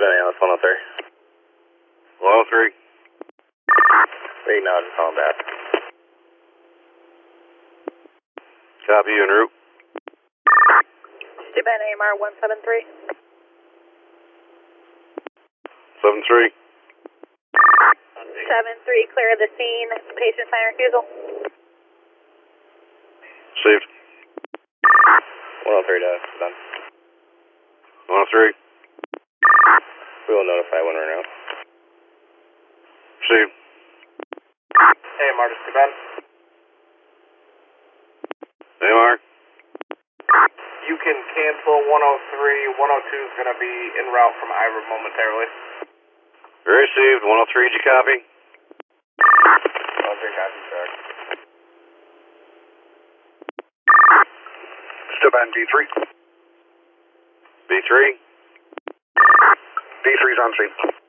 Analyst 103. 103. We acknowledge the calling back. Copy you en route. Steuben AMR 173. 73. 73, clear the scene. Patient sign refusal. Received. 103 done. 103. We will notify when we're out. Received. Hey, Martis Steuben. AMR. You can cancel 103. 102 is going to be en route from Ira momentarily. Received. 103, did you copy? 103 copy, sir. Steuben B3. B3. B3's on scene.